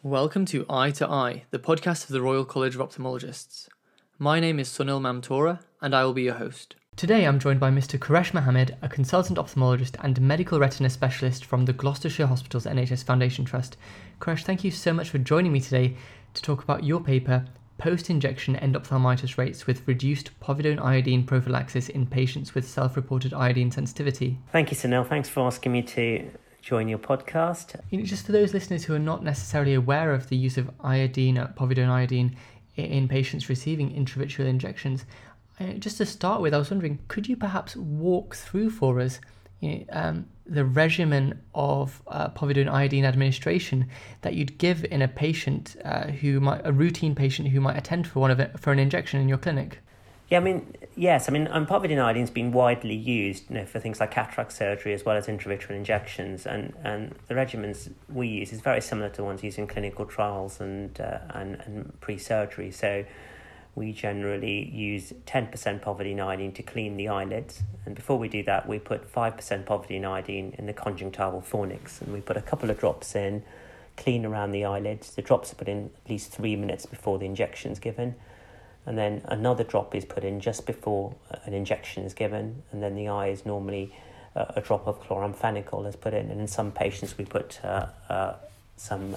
Welcome to Eye to Eye, the podcast of the Royal College of Ophthalmologists. My name is Sunil Mamtora, and I will be your host. Today I'm joined by Mr. Quresh Mohammed, a consultant ophthalmologist and medical retina specialist from the Gloucestershire Hospitals NHS Foundation Trust. Quresh, thank you so much for joining me today to talk about your paper, Post-Injection Endophthalmitis Rates with Reduced Povidone Iodine Prophylaxis in Patients with Self-Reported Iodine Sensitivity. Thank you, Sunil. Thanks for asking me to join your podcast. Just for those listeners who are not necessarily aware of the use of iodine, povidone iodine, in patients receiving intravitreal injections, just to start with, I was wondering, could you perhaps walk through for us the regimen of povidone iodine administration that you'd give in a patient a routine patient who might attend for an injection in your clinic? Yeah, povidone iodine has been widely used, for things like cataract surgery as well as intravitreal injections, and the regimens we use is very similar to the ones used in clinical trials and pre-surgery. So we generally use 10% povidone iodine to clean the eyelids, and before we do that, we put 5% povidone iodine in the conjunctival fornix, and we put a couple of drops in, clean around the eyelids. The drops are put in at least 3 minutes before the injection is given. And then another drop is put in just before an injection is given, and then the eye is normally a drop of chloramphenicol is put in. And in some patients we put some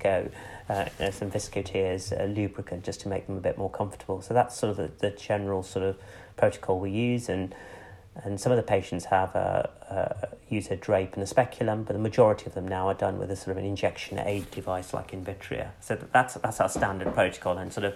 viscotears lubricant just to make them a bit more comfortable. So that's sort of the general sort of protocol we use, and some of the patients have use a drape and a speculum, but the majority of them now are done with a sort of an injection aid device like Invitria. So that's our standard protocol, and sort of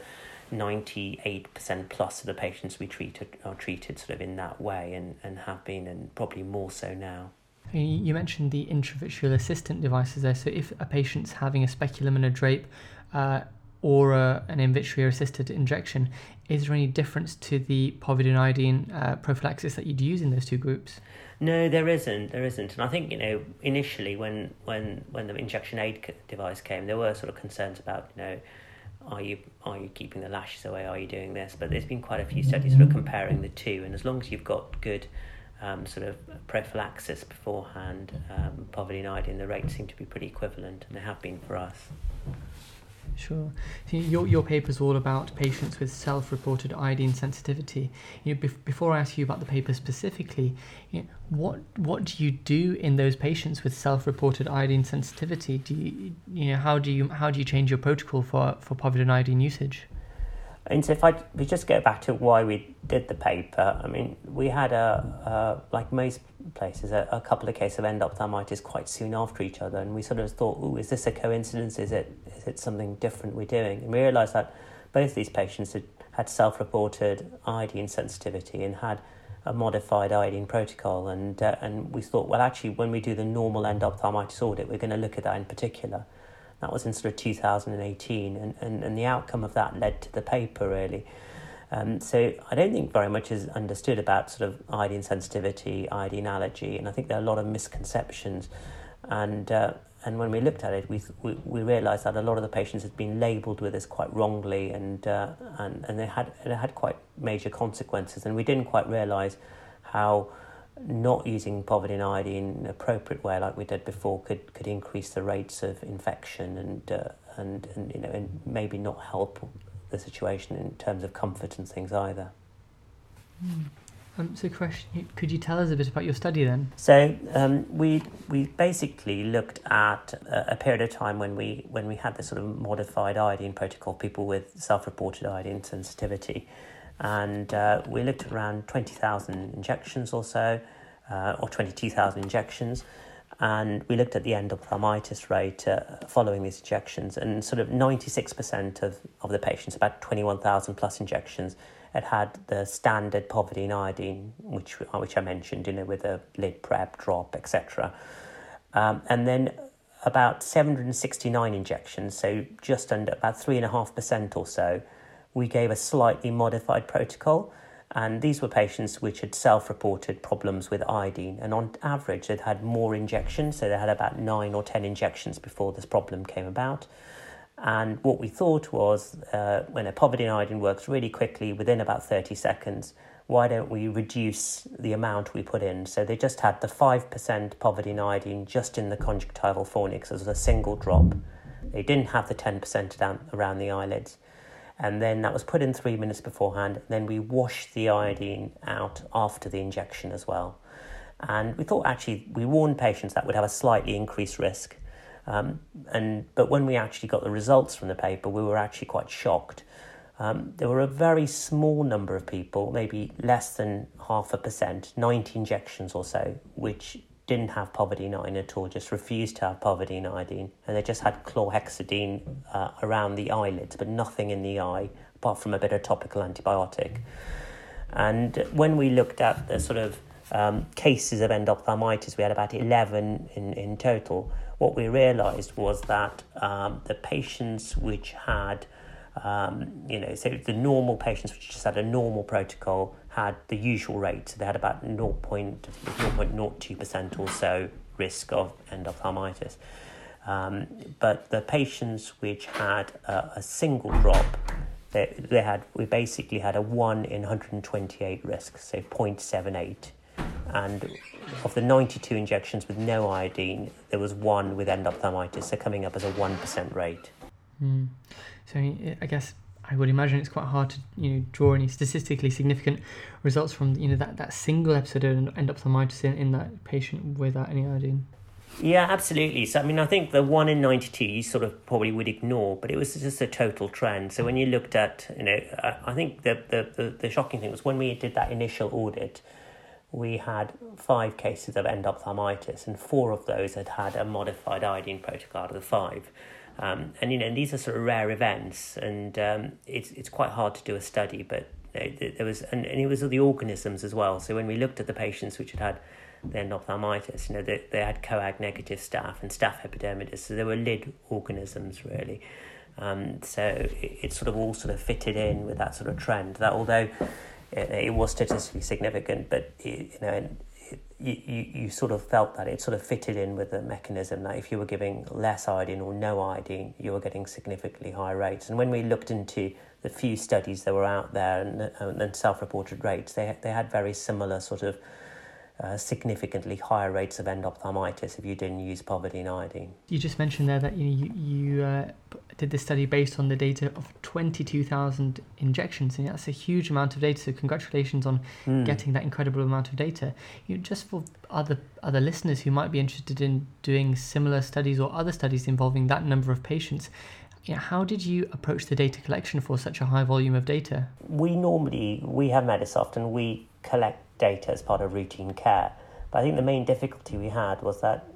98% plus of the patients we treat are treated sort of in that way, and have been, and probably more so now. You mentioned the intravitreal assistant devices there. So if a patient's having a speculum and a drape or an Invitria assisted injection, is there any difference to the povidone iodine prophylaxis that you'd use in those two groups? No, there isn't. And I think, initially when the injection aid device came, there were sort of concerns about, are you keeping the lashes away? Are you doing this? But there's been quite a few studies sort of comparing the two, and as long as you've got good sort of prophylaxis beforehand, povidone iodine, the rates seem to be pretty equivalent, and they have been for us. Sure. So your paper is all about patients with self-reported iodine sensitivity. Before I ask you about the paper specifically, what do you do in those patients with self-reported iodine sensitivity? How do you change your protocol for povidone iodine usage? And so if we just go back to why we did the paper, we had like most places, a couple of cases of endophthalmitis quite soon after each other, and we sort of thought, is this a coincidence? Is it something different we're doing? And we realised that both of these patients had self-reported iodine sensitivity and had a modified iodine protocol, and we thought, well, actually, when we do the normal endophthalmitis audit, we're going to look at that in particular. That was in sort of 2018, and the outcome of that led to the paper, really. So I don't think very much is understood about sort of iodine sensitivity, iodine allergy, and I think there are a lot of misconceptions. And when we looked at it, we realised that a lot of the patients had been labelled with this quite wrongly, and it had quite major consequences, and we didn't quite realise how not using povidone iodine in an appropriate way like we did before could increase the rates of infection and maybe not help the situation in terms of comfort and things either. So Quresh, could you tell us a bit about your study then? So we basically looked at a period of time when we had this sort of modified iodine protocol, people with self-reported iodine sensitivity. And we looked at around 20,000 injections or so, or 22,000 injections, and we looked at the endophthalmitis rate following these injections, and sort of 96% of the patients, about 21,000 plus injections, had the standard povidone iodine, which I mentioned, with a lid prep, drop, etc. And then about 769 injections, so just under about 3.5% or so, we gave a slightly modified protocol, and these were patients which had self-reported problems with iodine, and on average they'd had more injections, so they had about 9 or 10 injections before this problem came about. And what we thought was, when a povidone iodine works really quickly within about 30 seconds, why don't we reduce the amount we put in? So they just had the 5% povidone iodine just in the conjunctival fornix as a single drop. They didn't have the 10% down around the eyelids. And then that was put in 3 minutes beforehand. Then we washed the iodine out after the injection as well. And we thought actually, we warned patients that would have a slightly increased risk. But when we actually got the results from the paper, we were actually quite shocked. There were a very small number of people, maybe less than 0.5%, 90 injections or so, which didn't have povidone iodine at all, just refused to have povidone iodine, and they just had chlorhexidine around the eyelids, but nothing in the eye, apart from a bit of topical antibiotic. And when we looked at the sort of cases of endophthalmitis, we had about 11 in total. What we realised was that the patients which had so the normal patients which just had a normal protocol had the usual rate. So they had about 0.02% or so risk of endophthalmitis. But the patients which had a single drop, we basically had a 1 in 128 risk, so 0.78. And of the 92 injections with no iodine, there was 1 with endophthalmitis, so coming up as a 1% rate. So I guess I would imagine it's quite hard to draw any statistically significant results from that single episode of endophthalmitis in that patient without any iodine. Yeah, absolutely. So I think the 1 in 92 you sort of probably would ignore, but it was just a total trend. So when you looked at I think the shocking thing was when we did that initial audit, we had 5 cases of endophthalmitis, and 4 of those had had a modified iodine protocol out of the 5. And these are sort of rare events, and it's quite hard to do a study, but there was, and it was the organisms as well. So when we looked at the patients which had the endophthalmitis, they had coag negative staph and staph epidermidis, so they were lid organisms really. So it sort of all sort of fitted in with that sort of trend, that although it was statistically significant, but you sort of felt that it sort of fitted in with the mechanism that if you were giving less iodine or no iodine, you were getting significantly higher rates. And when we looked into the few studies that were out there and self-reported rates, they had very similar sort of significantly higher rates of endophthalmitis if you didn't use povidone iodine. You just mentioned there that you did this study based on the data of 22,000 injections, and that's a huge amount of data. So congratulations on getting that incredible amount of data. Just for other listeners who might be interested in doing similar studies or other studies involving that number of patients, how did you approach the data collection for such a high volume of data? We have Medisoft and we collect data as part of routine care. But I think the main difficulty we had was that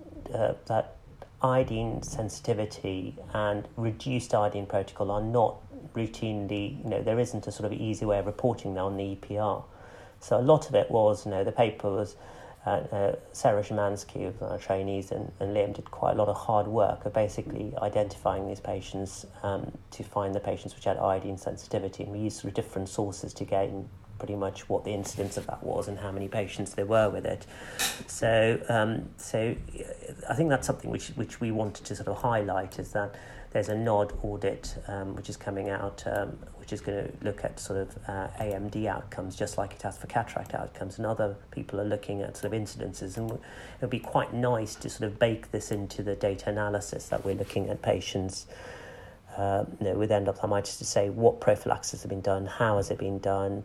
iodine sensitivity and reduced iodine protocol are not routinely, there isn't a sort of easy way of reporting that on the EPR. So a lot of it was, the paper was, Sarah Szymanski, our trainees, and Liam did quite a lot of hard work of basically identifying these patients to find the patients which had iodine sensitivity. And we used sort of different sources to gain pretty much what the incidence of that was and how many patients there were with it. So I think that's something which we wanted to sort of highlight, is that there's a NOD audit which is coming out, which is going to look at sort of AMD outcomes, just like it has for cataract outcomes, and other people are looking at sort of incidences, and it would be quite nice to sort of bake this into the data analysis that we're looking at patients with endophthalmitis, to say what prophylaxis has been done, how has it been done,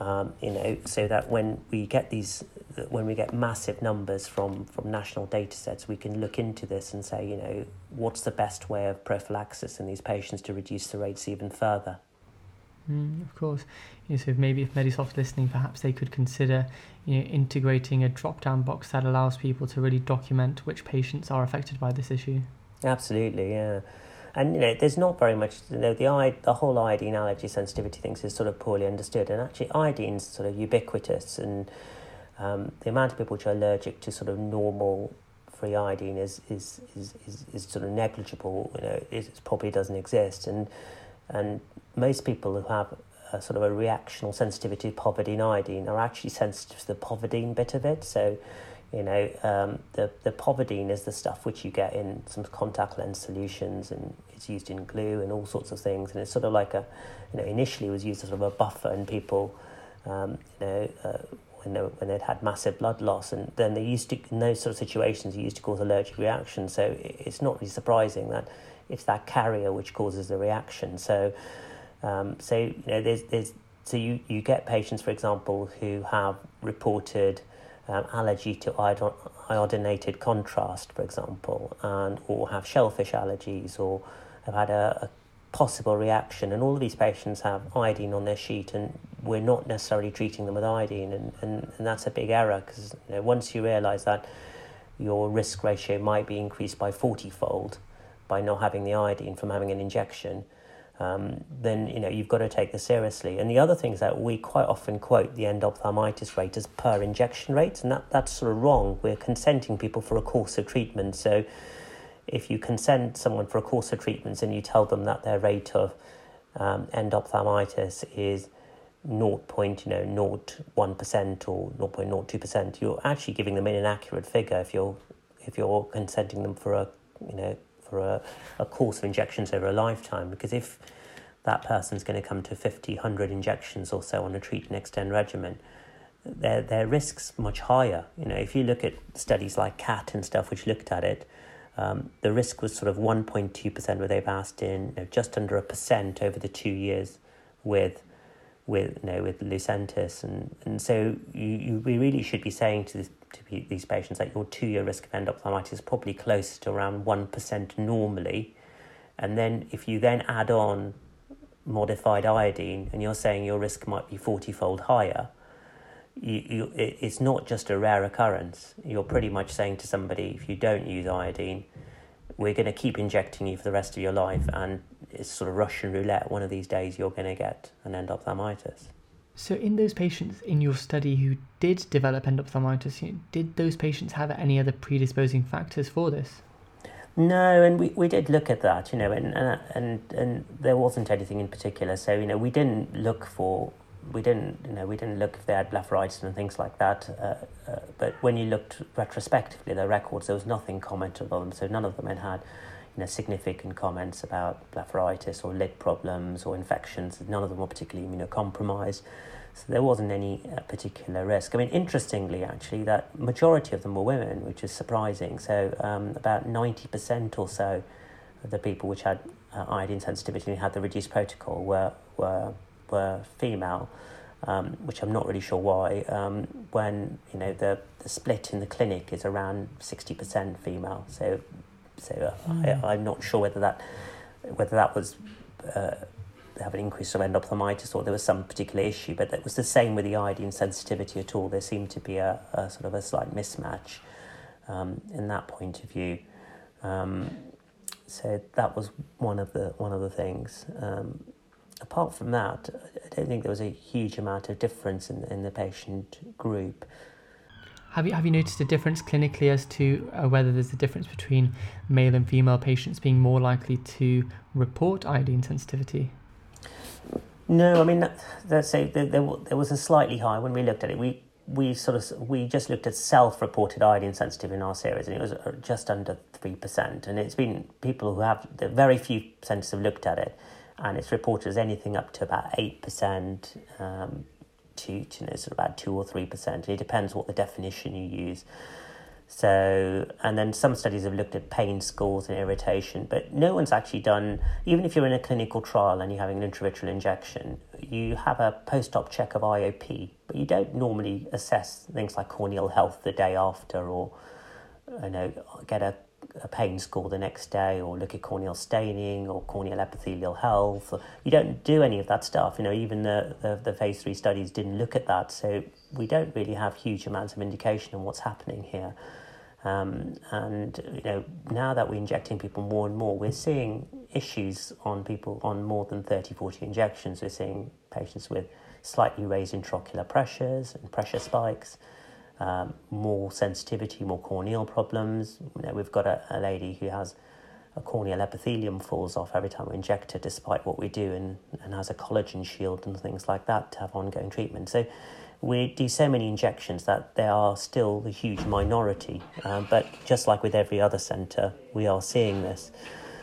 so that when we get massive numbers from national data sets, we can look into this and say, what's the best way of prophylaxis in these patients to reduce the rates even further. Of course. So maybe if Medisoft's listening, perhaps they could consider integrating a drop-down box that allows people to really document which patients are affected by this issue. Absolutely, yeah. And there's not very much, the whole iodine allergy sensitivity things is sort of poorly understood, and actually iodine's sort of ubiquitous, and the amount of people which are allergic to sort of normal free iodine is sort of negligible. It probably doesn't exist, and most people who have a sort of a reactional sensitivity to povidone iodine are actually sensitive to the povidone bit of it. So the povidone is the stuff which you get in some contact lens solutions, and it's used in glue and all sorts of things, and it's sort of like initially it was used as sort of a buffer, and people when they'd had massive blood loss, and then they used to, in those sort of situations, it used to cause allergic reaction. So it's not really surprising that it's that carrier which causes the reaction. So you get patients, for example, who have reported allergy to iodinated contrast, for example, or have shellfish allergies, or have had a possible reaction, and all of these patients have iodine on their sheet, and we're not necessarily treating them with iodine, and that's a big error, because once you realise that your risk ratio might be increased by 40-fold by not having the iodine from having an injection, then you've got to take this seriously. And the other thing is that we quite often quote the endophthalmitis rate as per injection rate, and that's sort of wrong. We're consenting people for a course of treatment. So if you consent someone for a course of treatments and you tell them that their rate of endophthalmitis is 0.01% or 0.02%, you're actually giving them an inaccurate figure if you're consenting them for a course of injections over a lifetime, because if that person's going to come to 50, 100 injections or so on a treat and extend regimen, their risk's much higher. If you look at studies like CAT and stuff which looked at it, the risk was sort of 1.2% with avastin, just under 1% over the 2 years with Lucentis, and so we really should be saying to these patients that your 2-year risk of endophthalmitis is probably close to around 1% normally, and then if you then add on modified iodine and you're saying your risk might be 40-fold higher, it's not just a rare occurrence. You're pretty much saying to somebody, if you don't use iodine, we're going to keep injecting you for the rest of your life, and it's sort of Russian roulette. One of these days you're going to get an endophthalmitis. So in those patients in your study who did develop endophthalmitis, did those patients have any other predisposing factors for this? No, and we did look at that, and there wasn't anything in particular. So we didn't look if they had blepharitis and things like that. But when you looked retrospectively at their records, there was nothing commented on them. So none of them had significant comments about blepharitis or lid problems or infections. None of them were particularly immunocompromised. So there wasn't any particular risk. I mean, interestingly, actually, that majority of them were women, which is surprising. So about 90% or so of the people which had iodine sensitivity and had the reduced protocol were female, which I'm not really sure why, when the split in the clinic is around 60% female. So I'm not sure whether that was have an increase of endophthalmitis or there was some particular issue, but it was the same with the iodine sensitivity at all. There seemed to be a sort of a slight mismatch in that point of view. So that was one of the things. Apart from that, I don't think there was a huge amount of difference in the patient group. Have you noticed a difference clinically as to whether there's a difference between male and female patients being more likely to report iodine sensitivity? No, I mean, let's say there was a slightly high when we looked at it. We just looked at self-reported iodine sensitivity in our series, and it was just under 3%. And it's been people who have very few centres have looked at it, and it's reported as anything up to about 8%. To sort of about 2 or 3%. It depends what the definition you use. So, and then some studies have looked at pain scores and irritation, but no one's actually done, even if you're in a clinical trial and you're having an intravitreal injection, you have a post-op check of IOP, but you don't normally assess things like corneal health the day after, or get a pain score the next day, or look at corneal staining or corneal epithelial health. You don't do any of that stuff. Even the phase 3 studies didn't look at that, so we don't really have huge amounts of indication on what's happening here. And now that we're injecting people more and more, we're seeing issues on people on more than 30, 40 injections. We're seeing patients with slightly raised intraocular pressures and pressure spikes, more sensitivity, more corneal problems. We've got a lady who has a corneal epithelium falls off every time we inject her, despite what we do, and has a collagen shield and things like that to have ongoing treatment. So we do so many injections that they are still a huge minority, but just like with every other centre, we are seeing this.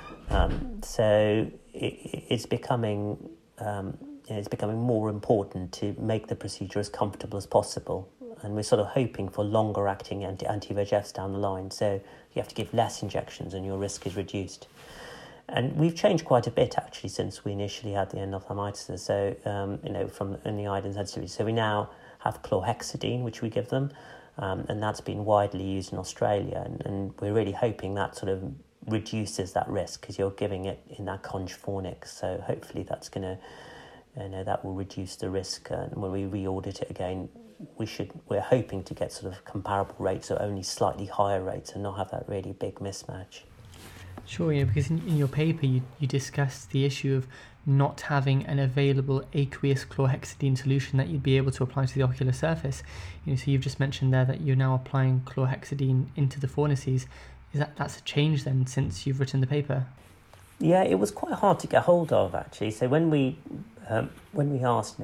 So it's becoming more important to make the procedure as comfortable as possible. and we're sort of hoping for longer acting anti-VEGFs down the line. So you have to give less injections and your risk is reduced. And we've changed quite a bit actually since we initially had the endophthalmitis. So, from in the iodine sensitivity. So we now have chlorhexidine, which we give them, and that's been widely used in Australia. And we're really hoping that sort of reduces that risk because you're giving it in that conjufornics. So hopefully that's going to, that will reduce the risk. And when we re-audit it again, we're hoping to get sort of comparable rates or only slightly higher rates and not have that really big mismatch. Sure, because in your paper you discussed the issue of not having an available aqueous chlorhexidine solution that you'd be able to apply to the ocular surface. So you've just mentioned there that you're now applying chlorhexidine into the fornices. That's a change then since you've written the paper? Yeah, it was quite hard to get hold of actually. So when we asked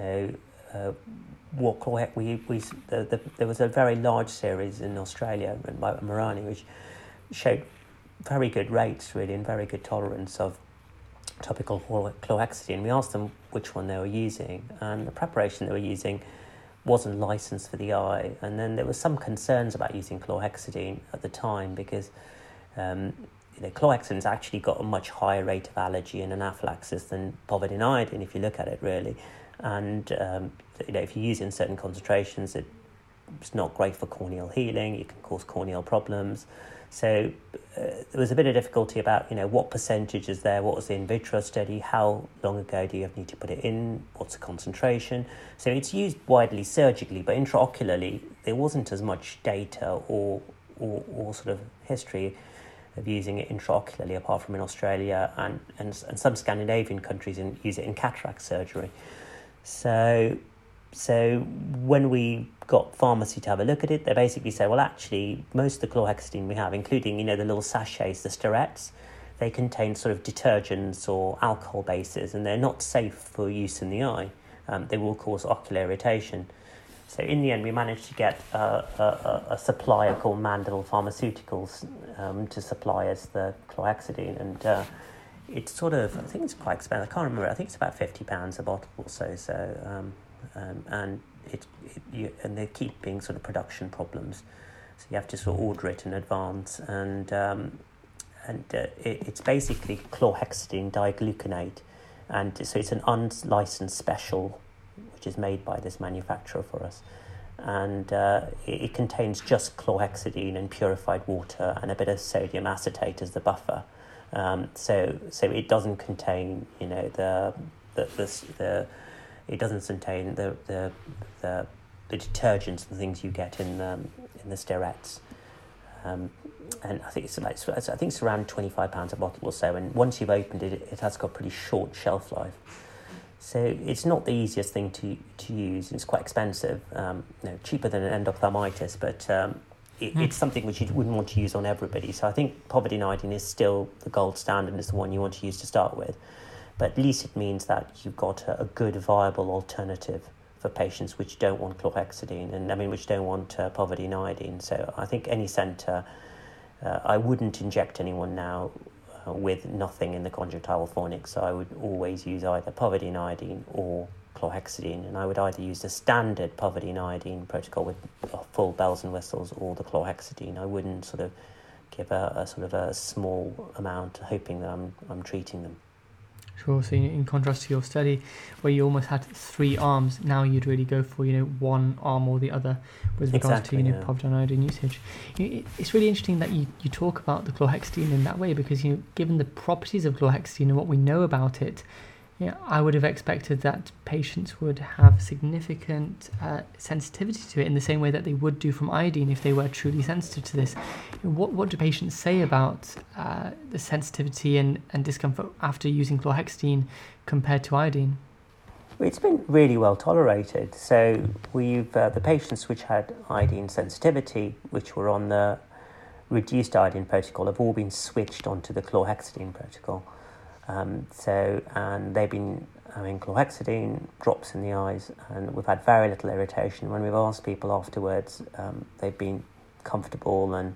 what there was a very large series in Australia run by Marani which showed very good rates really and very good tolerance of topical chlorhexidine. We asked them which one they were using, and the preparation they were using wasn't licensed for the eye. And then there were some concerns about using chlorhexidine at the time because chlorhexidine's actually got a much higher rate of allergy and anaphylaxis than povidone iodine if you look at it really. And if you use it in certain concentrations, it's not great for corneal healing. It can cause corneal problems. So there was a bit of difficulty about, what percentage is there, what was the in vitro study, how long ago do you need to put it in, what's the concentration. So it's used widely surgically, but intraocularly there wasn't as much data or sort of history of using it intraocularly apart from in Australia and some Scandinavian countries use it in cataract surgery. So when we got pharmacy to have a look at it, they basically say, well, actually, most of the chlorhexidine we have, including, the little sachets, the sterets, they contain sort of detergents or alcohol bases, and they're not safe for use in the eye. They will cause ocular irritation. So in the end, we managed to get a supplier called Mandel Pharmaceuticals to supply us the chlorhexidine, and it's sort of, I think it's quite expensive. I can't remember. I think it's about £50 a bottle or so. And there keep being sort of production problems, so you have to sort of order it in advance, and it's basically chlorhexidine digluconate, and so it's an unlicensed special which is made by this manufacturer for us, and it contains just chlorhexidine and purified water and a bit of sodium acetate as the buffer, so it doesn't contain it doesn't contain the detergents and things you get in the sterets, and I think it's around £25 a bottle or so. And once you've opened it, it has got pretty short shelf life. So it's not the easiest thing to use. It's quite expensive, cheaper than an endophthalmitis, but it's something which you wouldn't want to use on everybody. So I think povidone iodine is still the gold standard and is the one you want to use to start with. But at least it means that you've got a good, viable alternative for patients which don't want chlorhexidine and which don't want povidone iodine. So I think any centre, I wouldn't inject anyone now with nothing in the conjunctival fornix. So I would always use either povidone iodine or chlorhexidine, and I would either use the standard povidone iodine protocol with full bells and whistles or the chlorhexidine. I wouldn't sort of give a sort of a small amount, hoping that I'm treating them. Sure. So in contrast to your study, where you almost had 3 arms, now you'd really go for one arm or the other with regards to povidone iodine usage. It's really interesting that you talk about the chlorhexidine in that way, because given the properties of chlorhexidine and what we know about it, I would have expected that patients would have significant sensitivity to it in the same way that they would do from iodine if they were truly sensitive to this. What do patients say about the sensitivity and discomfort after using chlorhexidine compared to iodine? It's been really well tolerated. So the patients which had iodine sensitivity, which were on the reduced iodine protocol, have all been switched onto the chlorhexidine protocol. And they've been having chlorhexidine drops in the eyes, and we've had very little irritation. When we've asked people afterwards, they've been comfortable, and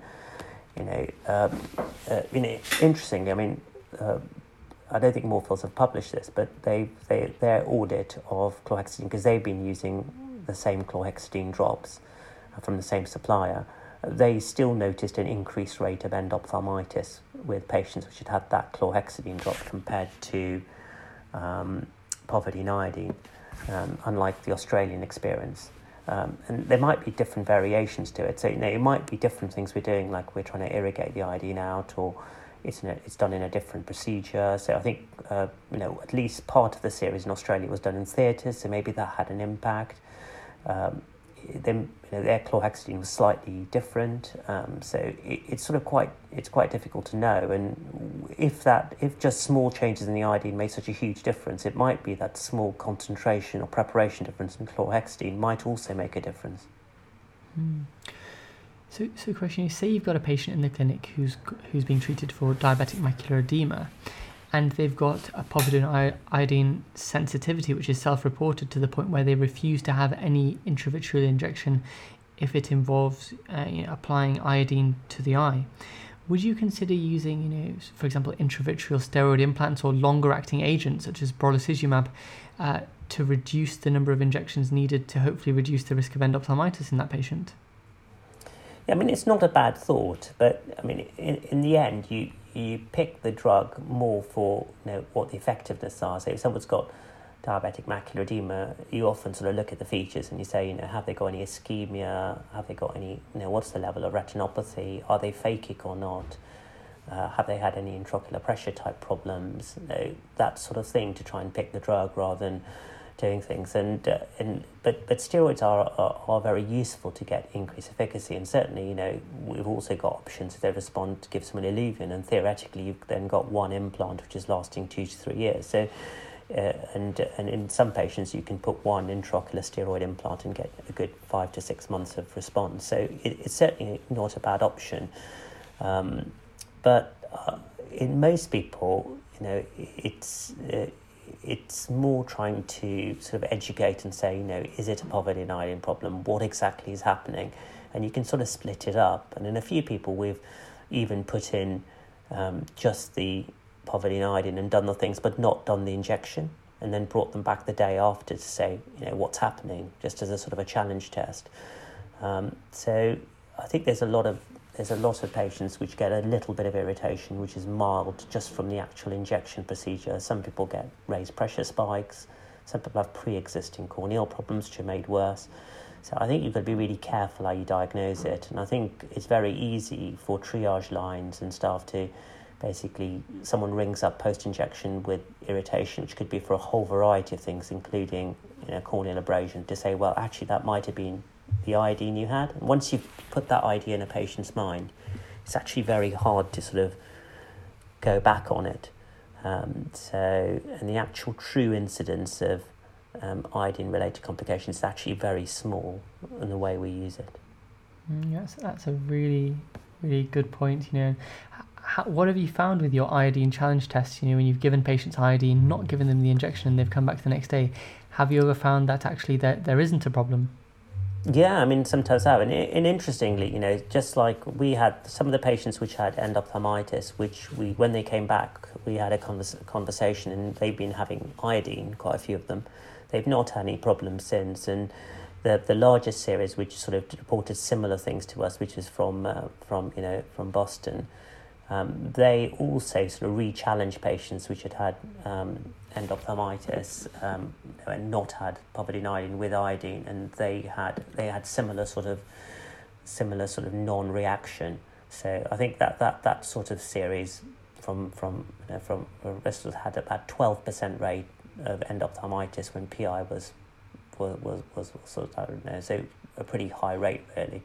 interestingly, I don't think Moorfields have published this, but their audit of chlorhexidine, because they've been using the same chlorhexidine drops, from the same supplier, they still noticed an increased rate of endophthalmitis with patients which had that chlorhexidine drop compared to povidone iodine, unlike the Australian experience. And there might be different variations to it. So, it might be different things we're doing, like we're trying to irrigate the iodine out, or it's done in a different procedure. So I think, at least part of the series in Australia was done in theatres, so maybe that had an impact. Then their chlorhexidine was slightly different, so it's quite difficult to know. And if just small changes in the iodine make such a huge difference, it might be that small concentration or preparation difference in chlorhexidine might also make a difference. So question is, say you've got a patient in the clinic who's being treated for diabetic macular edema, and they've got a povidone iodine sensitivity which is self-reported to the point where they refuse to have any intravitreal injection if it involves applying iodine to the eye. Would you consider using, for example, intravitreal steroid implants or longer-acting agents such as brolucizumab to reduce the number of injections needed to hopefully reduce the risk of endophthalmitis in that patient? Yeah, it's not a bad thought, but in the end, you pick the drug more for what the effectiveness are. So if someone's got diabetic macular edema, you often sort of look at the features and you say, have they got any ischemia? Have they got any, what's the level of retinopathy? Are they phakic or not? Have they had any intraocular pressure type problems? That sort of thing, to try and pick the drug rather than doing things. But steroids are very useful to get increased efficacy, and certainly we've also got options if they respond to give someone Iluvien, and theoretically you've then got one implant which is lasting 2 to 3 years. So and in some patients you can put one intraocular steroid implant and get a good 5 to 6 months of response. So it's certainly not a bad option, but in most people it's more trying to sort of educate and say, is it a povidone iodine problem? What exactly is happening? And you can sort of split it up. And in a few people, we've even put in just the povidone iodine and done the things, but not done the injection, and then brought them back the day after to say, what's happening, just as a sort of a challenge test. So I think there's a lot of patients which get a little bit of irritation, which is mild just from the actual injection procedure. Some people get raised pressure spikes. Some people have pre-existing corneal problems which are made worse. So I think you've got to be really careful how you diagnose it. And I think it's very easy for triage lines and staff to basically, someone rings up post-injection with irritation, which could be for a whole variety of things, including corneal abrasion, to say, well, actually that might have been the iodine you had. And once you've put that idea in a patient's mind, it's actually very hard to sort of go back on it. And the actual true incidence of iodine-related complications is actually very small in the way we use it. Yes, that's a really, really good point. What have you found with your iodine challenge tests? When you've given patients iodine, not given them the injection, and they've come back the next day, have you ever found that actually there isn't a problem? Yeah, sometimes I have. And interestingly, just like we had some of the patients which had endophthalmitis, which when they came back, we had a conversation, and they've been having iodine, quite a few of them. They've not had any problems since. And the largest series, which sort of reported similar things to us, which is from Boston, they also sort of re-challenged patients which had endophthalmitis and not had povidone iodine with iodine, and they had similar sort of non-reaction. So I think that sort of series from Bristol had about 12% rate of endophthalmitis when PI was sort of, I don't know, so a pretty high rate really.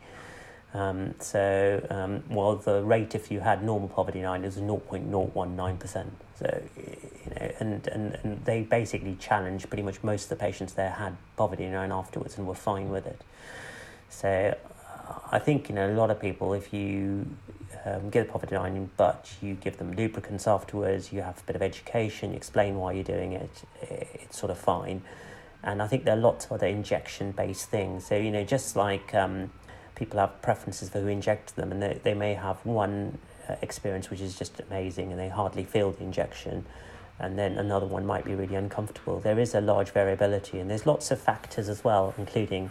While the rate if you had normal povidone iodine is 0.019%. So, and they basically challenged pretty much most of the patients there had povidone iodine afterwards and were fine with it. So I think, a lot of people, if you give povidone iodine but you give them lubricants afterwards, you have a bit of education, you explain why you're doing it, it's sort of fine. And I think there are lots of other injection-based things. So, just like people have preferences for who injects them, and they may have one experience which is just amazing and they hardly feel the injection, and then another one might be really uncomfortable. There is a large variability, and there's lots of factors as well, including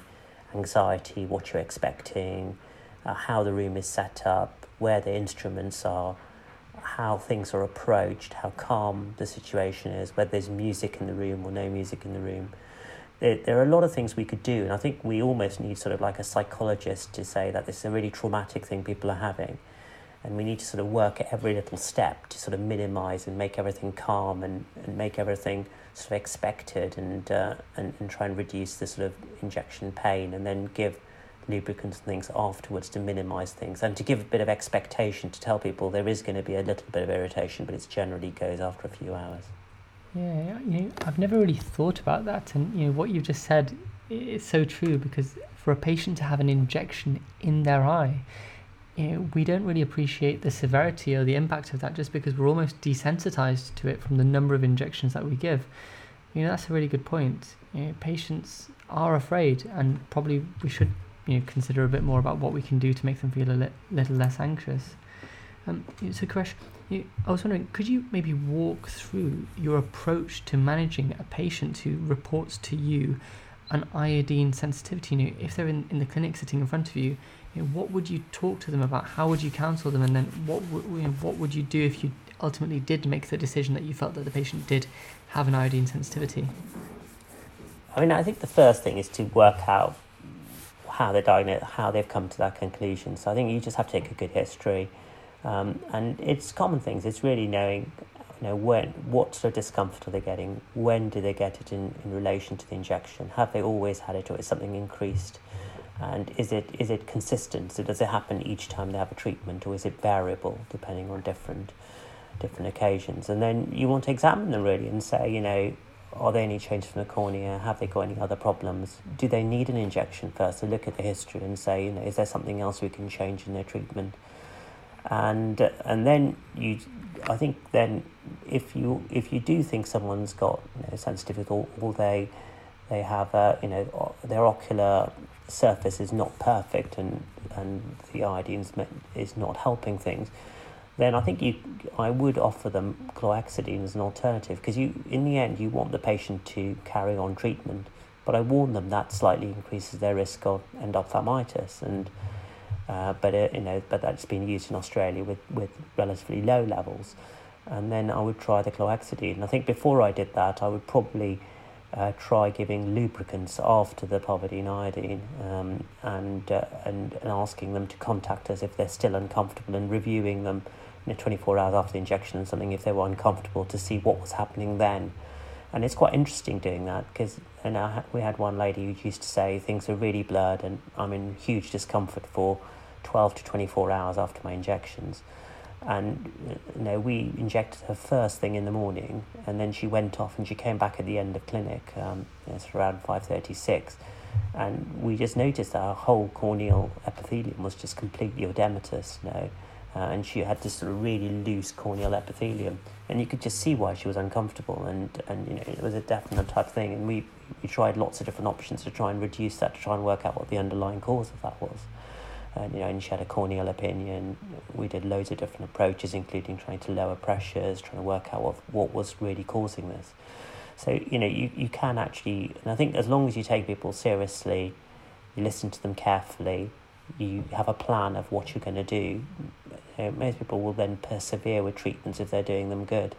anxiety, what you're expecting, how the room is set up, where the instruments are, how things are approached, how calm the situation is, whether there's music in the room or no music in the room. There are a lot of things we could do, and I think we almost need sort of like a psychologist to say that this is a really traumatic thing people are having, and we need to sort of work at every little step to sort of minimise and make everything calm and make everything sort of expected, and try and reduce the sort of injection pain, and then give lubricants and things afterwards to minimise things, and to give a bit of expectation, to tell people there is going to be a little bit of irritation, but it generally goes after a few hours. Yeah, I've never really thought about that, and what you've just said is so true, because for a patient to have an injection in their eye, we don't really appreciate the severity or the impact of that, just because we're almost desensitized to it from the number of injections that we give. That's a really good point. Patients are afraid, and probably we should consider a bit more about what we can do to make them feel a little less anxious. So Koresh, I was wondering, could you maybe walk through your approach to managing a patient who reports to you an iodine sensitivity? If they're in the clinic sitting in front of you, what would you talk to them about? How would you counsel them? And then what would you do if you ultimately did make the decision that you felt that the patient did have an iodine sensitivity? I think the first thing is to work out how they're diagnosed, how they've come to that conclusion. So I think you just have to take a good history. And it's common things. It's really knowing, what sort of discomfort are they getting? When do they get it in relation to the injection? Have they always had it, or is something increased? And is it consistent? So does it happen each time they have a treatment, or is it variable depending on different occasions? And then you want to examine them really and say, are there any changes from the cornea? Have they got any other problems? Do they need an injection first? So look at the history and say, is there something else we can change in their treatment? And then I think if you do think someone's got sensitivity, or they have their ocular surface is not perfect, and the iodine is not helping things, then I think I would offer them chlorhexidine as an alternative, because in the end you want the patient to carry on treatment, but I warn them that slightly increases their risk of endophthalmitis, and but that's been used in Australia with relatively low levels. And then I would try the chlorhexidine. And I think before I did that, I would probably try giving lubricants after the povidone iodine, and asking them to contact us if they're still uncomfortable, and reviewing them 24 hours after the injection and something if they were uncomfortable, to see what was happening then. And it's quite interesting doing that, because we had one lady who used to say things are really blurred and I'm in huge discomfort for 12 to 24 hours after my injections. And we injected her first thing in the morning, and then she went off and she came back at the end of clinic. It's around 5:36, and we just noticed that her whole corneal epithelium was just completely edematous, and she had this sort of really loose corneal epithelium, and you could just see why she was uncomfortable, and it was a definite type thing, and we tried lots of different options to try and reduce that, to try and work out what the underlying cause of that was. And she had a corneal opinion. We did loads of different approaches, including trying to lower pressures, trying to work out what was really causing this. So, you can actually, and I think as long as you take people seriously, you listen to them carefully, you have a plan of what you're going to do, most people will then persevere with treatments if they're doing them good.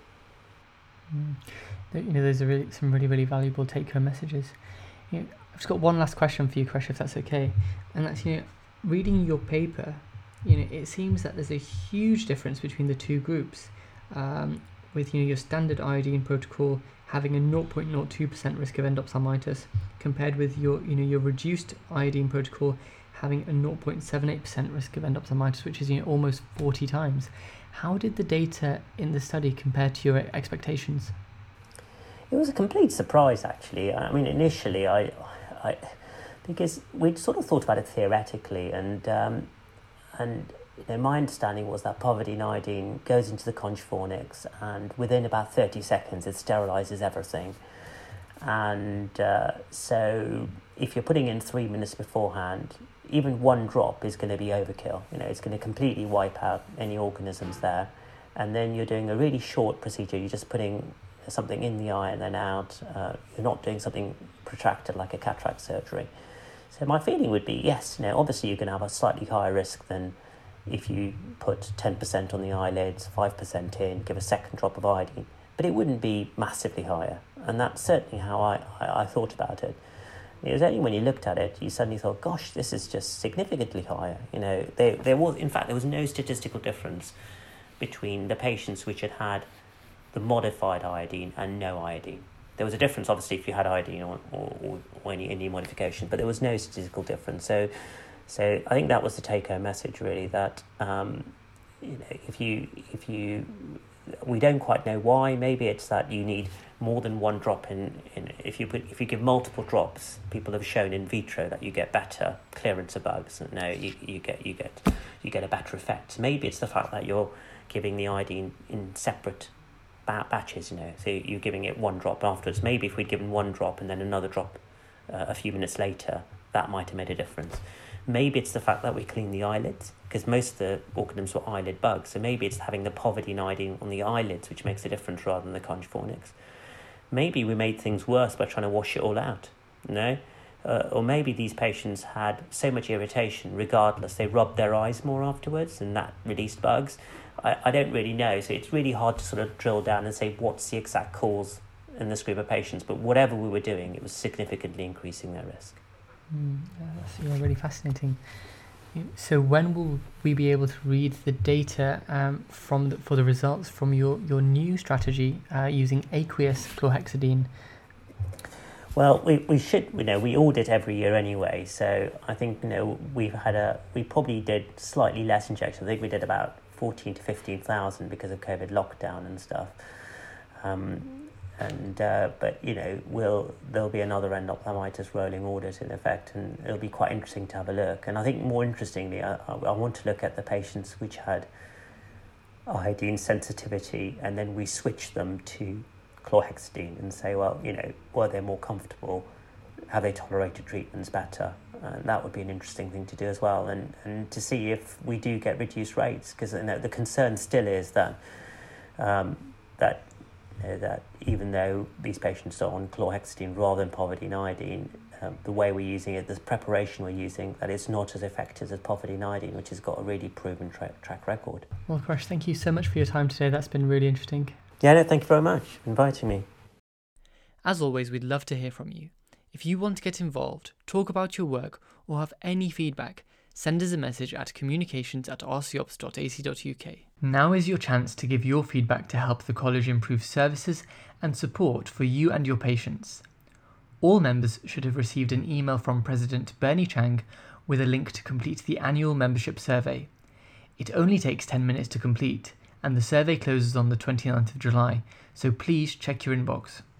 Those are some really, really valuable take-home messages. I've just got one last question for you, Koresh, if that's okay. And that's, reading your paper, it seems that there's a huge difference between the two groups, with your standard iodine protocol having a 0.02% risk of endophthalmitis, compared with your reduced iodine protocol having a 0.78% risk of endophthalmitis, which is almost 40 times. How did the data in the study compare to your expectations? It was a complete surprise, actually. Initially, I because we'd sort of thought about it theoretically, and my understanding was that povidone iodine goes into the conjufornix, and within about 30 seconds it sterilises everything. And so if you're putting in 3 minutes beforehand, even one drop is going to be overkill. It's going to completely wipe out any organisms there. And then you're doing a really short procedure. You're just putting something in the eye and then out. You're not doing something protracted like a cataract surgery. So my feeling would be, yes, obviously you're going to have a slightly higher risk than if you put 10% on the eyelids, 5% in, give a second drop of iodine, but it wouldn't be massively higher. And that's certainly how I thought about it. It was only when you looked at it, you suddenly thought, gosh, this is just significantly higher. There was no statistical difference between the patients which had the modified iodine and no iodine. There was a difference, obviously, if you had iodine or any modification, but there was no statistical difference. So I think that was the take-home message, really, that we don't quite know why. Maybe it's that you need more than one drop in. If you give multiple drops, people have shown in vitro that you get better clearance of bugs. And you get a better effect. Maybe it's the fact that you're giving the iodine in separate batches. So you're giving it one drop afterwards. Maybe if we'd given one drop and then another drop a few minutes later, that might have made a difference. Maybe it's the fact that we clean the eyelids, because most of the organisms were eyelid bugs. So maybe it's having the povidone iodine on the eyelids which makes a difference rather than the conjufornics. Maybe we made things worse by trying to wash it all out, or maybe these patients had so much irritation, regardless, they rubbed their eyes more afterwards and that released bugs. I don't really know. So it's really hard to sort of drill down and say what's the exact cause in this group of patients. But whatever we were doing, it was significantly increasing their risk. That's really fascinating. So when will we be able to read the data for the results from your new strategy using aqueous chlorhexidine? Well, we should, we audit every year anyway. So I think, we probably did slightly less injections. I think we did about 14 to 15,000 because of COVID lockdown and stuff. But there'll be another endophthalmitis rolling audit in effect, and it'll be quite interesting to have a look. And I think more interestingly, I want to look at the patients which had iodine sensitivity, and then we switch them to chlorhexidine and say, well, were they more comfortable? Have they tolerated treatments better? And that would be an interesting thing to do as well, and to see if we do get reduced rates, because the concern still is that that even though these patients are on chlorhexidine rather than povidone iodine, the way we're using it, the preparation we're using, that it's not as effective as povidone iodine, which has got a really proven track record. Well, Koresh, thank you so much for your time today. That's been really interesting. Yeah, no, thank you very much for inviting me. As always, we'd love to hear from you. If you want to get involved, talk about your work, or have any feedback, send us a message at communications@rcops.ac.uk. Now is your chance to give your feedback to help the college improve services and support for you and your patients. All members should have received an email from President Bernie Chang with a link to complete the annual membership survey. It only takes 10 minutes to complete, and the survey closes on the 29th of July, so please check your inbox.